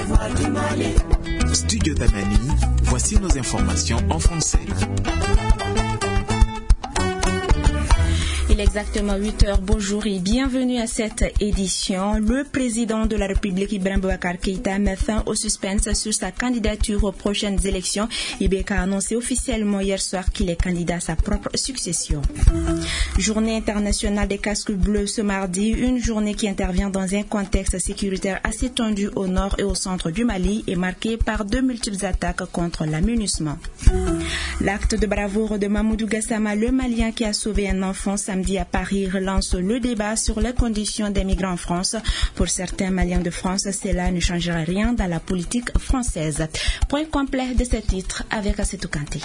Studio Tamani, voici nos informations en français. Il est exactement 8h. Bonjour et bienvenue à cette édition. Le président de la République, Ibrahim Boubacar Keïta, met fin au suspense sur sa candidature aux prochaines élections. IBK a annoncé officiellement hier soir qu'il est candidat à sa propre succession. Journée internationale des casques bleus ce mardi, une journée qui intervient dans un contexte sécuritaire assez tendu au nord et au centre du Mali et marquée par de multiples attaques contre l'amunissement. L'acte de bravoure de Mamoudou Gassama, le Malien qui a sauvé un enfant samedi à Paris, relance le débat sur les conditions des migrants en France. Pour certains Maliens de France, cela ne changera rien dans la politique française. Point complet de ce titre avec Assetou Kanté.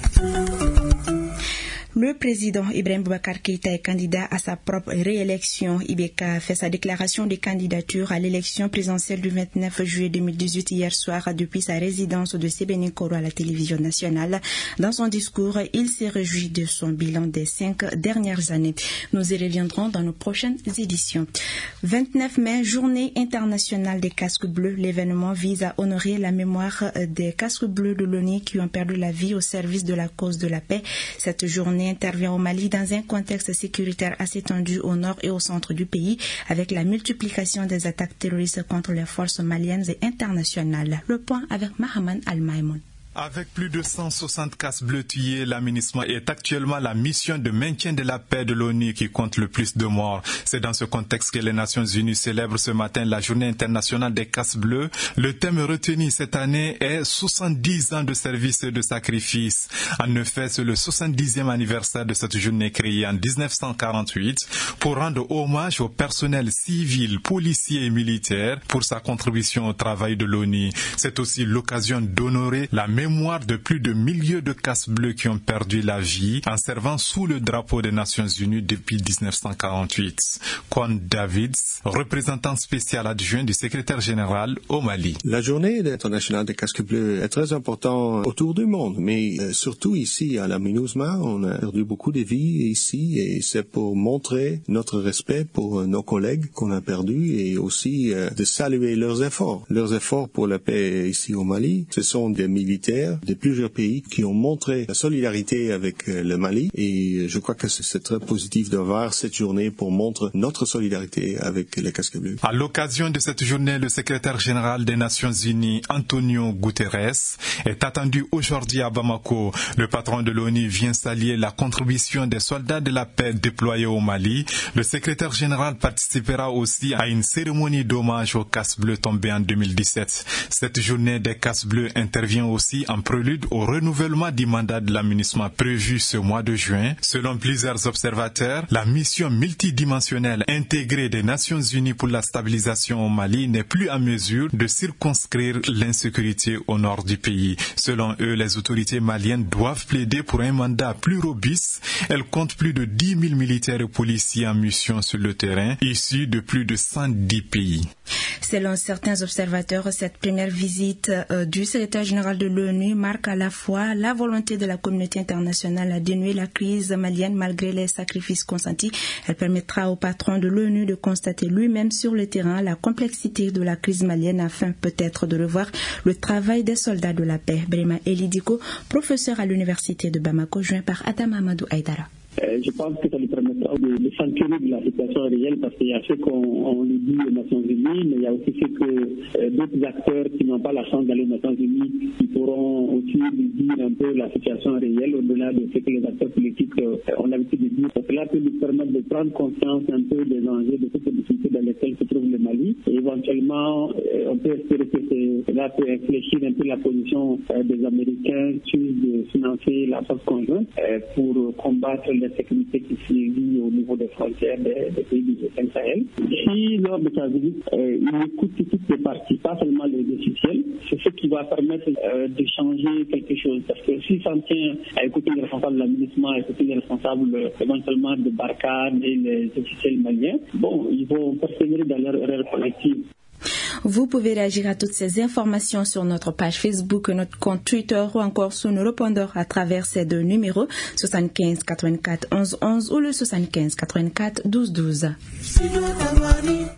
Le président Ibrahim Boubacar Keïta est candidat à sa propre réélection. IBK a fait sa déclaration de candidature à l'élection présidentielle du 29 juillet 2018 hier soir depuis sa résidence de Sébenikoro à la télévision nationale. Dans son discours, il s'est réjoui de son bilan des 5 dernières années. Nous y reviendrons dans nos prochaines éditions. 29 mai, journée internationale des casques bleus. L'événement vise à honorer la mémoire des casques bleus de l'ONU qui ont perdu la vie au service de la cause de la paix. Cette journée intervient au Mali dans un contexte sécuritaire assez tendu au nord et au centre du pays, avec la multiplication des attaques terroristes contre les forces maliennes et internationales. Le point avec Mahaman Al-Maïmoun. Avec plus de 160 casques bleus tués, l'amunissement est actuellement la mission de maintien de la paix de l'ONU qui compte le plus de morts. C'est dans ce contexte que les Nations Unies célèbrent ce matin la journée internationale des casques bleus. Le thème retenu cette année est 70 ans de service et de sacrifice. En effet, c'est le 70e anniversaire de cette journée créée en 1948 pour rendre hommage au personnel civil, policier et militaire pour sa contribution au travail de l'ONU. C'est aussi l'occasion d'honorer la mémoire de plus de milliers de casques bleus qui ont perdu la vie en servant sous le drapeau des Nations Unies depuis 1948. Quan Davids, représentant spécial adjoint du secrétaire général au Mali. La journée internationale des casques bleus est très importante autour du monde, mais surtout ici à la MINUSMA, on a perdu beaucoup de vies ici et c'est pour montrer notre respect pour nos collègues qu'on a perdus et aussi de saluer leurs efforts pour la paix ici au Mali. Ce sont des militaires de plusieurs pays qui ont montré la solidarité avec le Mali et je crois que c'est très positif d'avoir cette journée pour montrer notre solidarité avec les casques bleus. À l'occasion de cette journée, le secrétaire général des Nations Unies, Antonio Guterres, est attendu aujourd'hui à Bamako. Le patron de l'ONU vient saluer la contribution des soldats de la paix déployés au Mali. Le secrétaire général participera aussi à une cérémonie d'hommage aux casques bleus tombés en 2017. Cette journée des casques bleus intervient aussi en prélude au renouvellement du mandat de l'amunissement prévu ce mois de juin. Selon plusieurs observateurs, la mission multidimensionnelle intégrée des Nations Unies pour la stabilisation au Mali n'est plus à mesure de circonscrire l'insécurité au nord du pays. Selon eux, les autorités maliennes doivent plaider pour un mandat plus robuste. Elles comptent plus de 10 000 militaires et policiers en mission sur le terrain, issus de plus de 110 pays. Selon certains observateurs, cette première visite du secrétaire général de l'ONU marque à la fois la volonté de la communauté internationale à dénouer la crise malienne malgré les sacrifices consentis. Elle permettra au patron de l'ONU de constater lui-même sur le terrain la complexité de la crise malienne afin peut-être de revoir le travail des soldats de la paix. Brema Elidiko, professeur à l'université de Bamako, joint par Adam Amadou Aïdara. Je pense que ça lui permettra de s'enquérir de la situation réelle parce qu'il y a ce qu'on lui dit aux Nations Unies, mais il y a aussi ce que d'autres acteurs qui n'ont pas la chance d'aller aux Nations Unies, qui pourront aussi lui dire un peu la situation réelle au-delà de ce que les acteurs politiques ont l'habitude de dire. Cela peut lui permettre de prendre conscience un peu des enjeux, de toutes les difficultés dans lesquelles se trouve le Mali. Et éventuellement, on peut espérer que cela peut infléchir un peu la position des Américains sur de financer la force conjointe pour combattre la sécurité qui sévit au niveau des frontières des pays du G5 Sahel. Si lors de sa visite, il écoute toutes les parties, pas seulement les officiels, c'est ce qui va permettre de changer quelque chose. Parce que s'il s'en tient à écouter les responsables de l'aménagement, à écouter les responsables éventuellement de Barkhane et les officiels maliens, bon, ils vont persévérer dans leur erreur collective. Vous pouvez réagir à toutes ces informations sur notre page Facebook, notre compte Twitter ou encore sur nos répondeurs à travers ces deux numéros 75 84 11 11 ou le 75 84 12 12.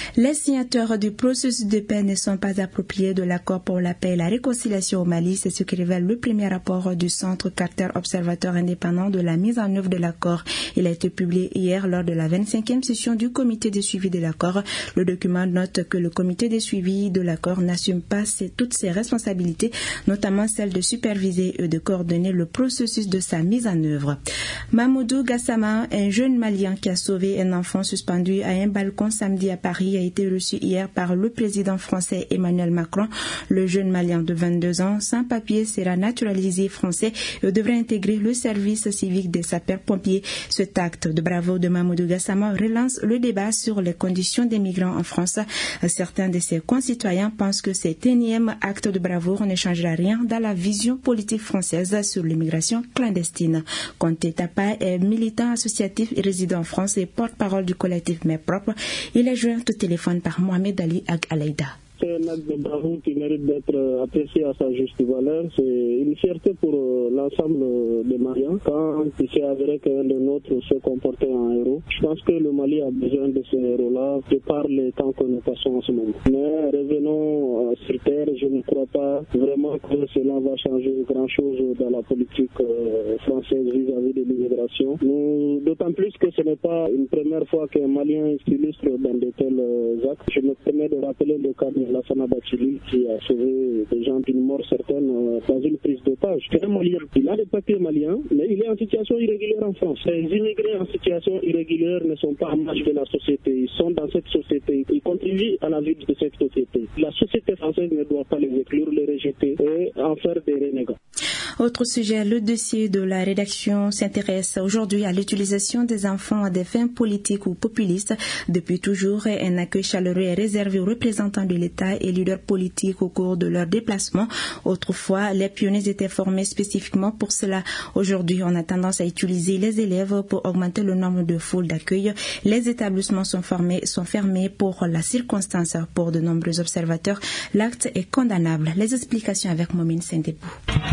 Les signataires du processus de paix ne sont pas appropriés de l'accord pour la paix et la réconciliation au Mali. C'est ce que révèle le premier rapport du Centre Carter, observateur indépendant de la mise en œuvre de l'accord. Il a été publié hier lors de la 25e session du comité de suivi de l'accord. Le document note que le comité de suivi de l'accord n'assume pas toutes ses responsabilités, notamment celle de superviser et de coordonner le processus de sa mise en œuvre. Mamoudou Gassama, un jeune Malien qui a sauvé un enfant suspendu à un balcon samedi à Paris, a été reçu hier par le président français Emmanuel Macron. Le jeune Malien de 22 ans, sans papier, sera naturalisé français et devrait intégrer le service civique des sapeurs-pompiers. Cet acte de bravoure de Mamoudou Gassama relance le débat sur les conditions des migrants en France. Certains de ses concitoyens pensent que cet énième acte de bravoure ne changera rien dans la vision politique française sur l'immigration clandestine. Conté Tapa est militant associatif et résident en France et porte-parole du collectif Mes Propres. Il est joint au téléphone par Mohamed Ali Ag-Alaïda. C'est un acte de bravoure qui mérite d'être apprécié à sa juste valeur. C'est une fierté pour l'ensemble des Maliens. Quand il s'est avéré qu'un de nôtres se comportait en héros, je pense que le Mali a besoin de ces héros-là de par les temps que nous passons en ce moment. Mais revenons sur terre, je ne crois pas vraiment que cela va changer grand-chose dans la politique française vis-à-vis de l'immigration. D'autant plus que ce n'est pas une première fois qu'un Malien s'illustre dans de tels actes. Je me permets de rappeler le cas de Lassana Bachili qui a sauvé des gens d'une mort certaine dans une prise d'otage. C'est un Malien. Il a des papiers maliens, mais il est en situation irrégulière en France. Les immigrés en situation irrégulière ne sont pas en marge de la société. Ils sont dans cette société. Ils contribuent à la vie de cette société. La société française ne doit pas les exclure, les rejeter et en faire des renégats. Autre sujet, le dossier de la rédaction s'intéresse aujourd'hui à l'utilisation des enfants à des fins politiques ou populistes. Depuis toujours, un accueil chaleureux est réservé aux représentants de l'État et leaders politiques au cours de leur déplacement. Autrefois, les pionniers étaient formés spécifiquement pour cela. Aujourd'hui, on a tendance à utiliser les élèves pour augmenter le nombre de foules d'accueil. Les établissements sont fermés pour la circonstance. Pour de nombreux observateurs, l'acte est condamnable. Les explications avec Momine Sendebou.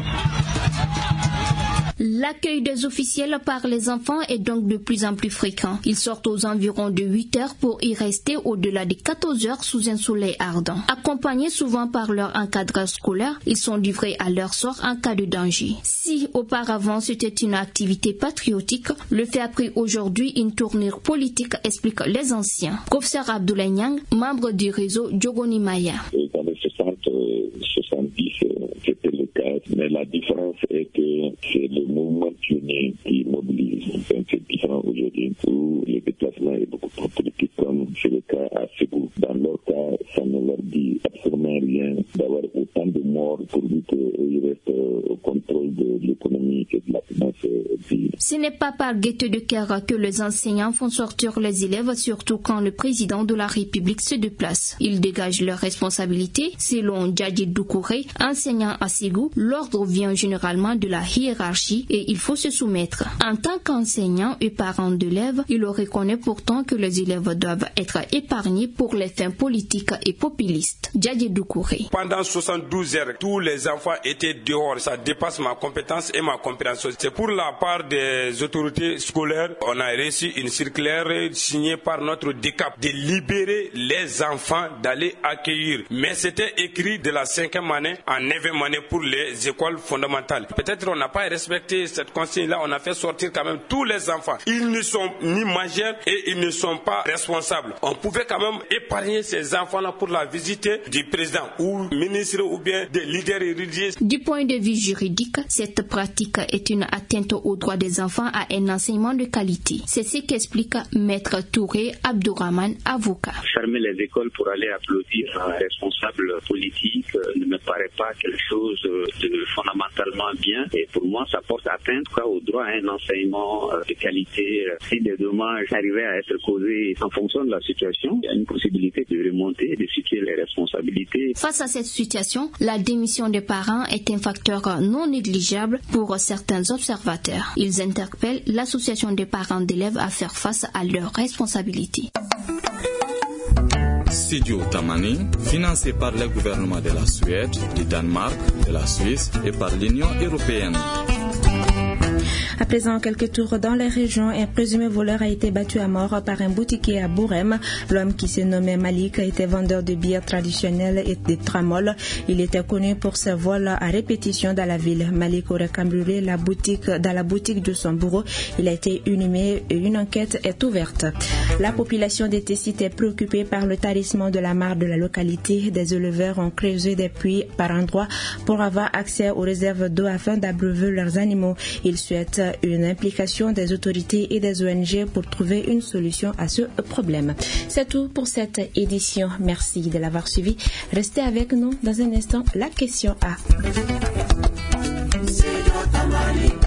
L'accueil des officiels par les enfants est donc de plus en plus fréquent. Ils sortent aux environs de 8 heures pour y rester au-delà de 14 heures sous un soleil ardent. Accompagnés souvent par leur encadreur scolaire, ils sont livrés à leur sort en cas de danger. Si auparavant c'était une activité patriotique, le fait a pris aujourd'hui une tournure politique, expliquent les anciens. Professeur Abdoulaye Niang, membre du réseau Djogoni Maya. Dans les 70, c'était le cas, mais la différence est que c'est le mouvement pionnier qui mobilise. C'est différent aujourd'hui où le déplacement est beaucoup trop politique, comme c'est le cas à Ségou. Dans leur cas, ça ne leur dit absolument rien d'avoir autant de morts pourvu qu'ils restent au contrôle de l'économie et de la finance. Ce n'est pas par gaieté de cœur que les enseignants font sortir les élèves, surtout quand le président de la République se déplace. Ils dégagent leurs responsabilités. Selon Djadji Doucouré, enseignant à Ségou, l'ordre vient généralement de la hiérarchie et il faut se soumettre. En tant qu'enseignant et parent d'élèves, il reconnaît pourtant que les élèves doivent être épargnés pour les fins politiques et populistes. Djadji Doucouré. Pendant 72 heures, tous les enfants étaient dehors. Ça dépasse ma compétence et ma compréhension. C'est pour la part des autorités scolaires. On a reçu une circulaire signée par notre DECAP de libérer les enfants d'aller accueillir. Mais c'était écrit de la 5e année en 9e année pour les écoles fondamentales. Peut-être on n'a pas respecté cette consigne-là. On a fait sortir quand même tous les enfants. Ils ne sont ni majeurs et ils ne sont pas responsables. On pouvait quand même épargner ces enfants-là pour la visite du président ou ministre ou bien des leaders religieux. Du point de vue juridique, cette pratique est une atteinte aux droits des enfants à un enseignement de qualité. C'est ce qu'explique Maître Touré Abdourahman, avocat. Fermer les écoles pour aller applaudir un responsable politique ne me paraît pas quelque chose de fondamentalement bien. Et pour moi, ça porte atteinte au droit à un enseignement de qualité. Si des dommages arrivaient à être causés en fonction de la situation, il y a une possibilité de remonter et de situer les responsabilités. Face à cette situation, la démission des parents est un facteur non négligeable pour certains observateurs. Ils interpellent l'association des parents d'élèves à faire face à leurs responsabilités. Studio Tamani, financé par le gouvernement de la Suède, du Danemark, de la Suisse et par l'Union européenne. À présent, quelques tours dans les régions. Un présumé voleur a été battu à mort par un boutiquier à Bourem. L'homme qui se nommait Malik était vendeur de bières traditionnelles et de tramol. Il était connu pour ses vols à répétition dans la ville. Malik aurait cambriolé dans la boutique de son bourreau. Il a été inhumé et une enquête est ouverte. La population des Tessites est préoccupée par le tarissement de la mare de la localité. Des éleveurs ont creusé des puits par endroits pour avoir accès aux réserves d'eau afin d'abreuver leurs animaux. Ils souhaitent une implication des autorités et des ONG pour trouver une solution à ce problème. C'est tout pour cette édition. Merci de l'avoir suivi. Restez avec nous dans un instant. La question A.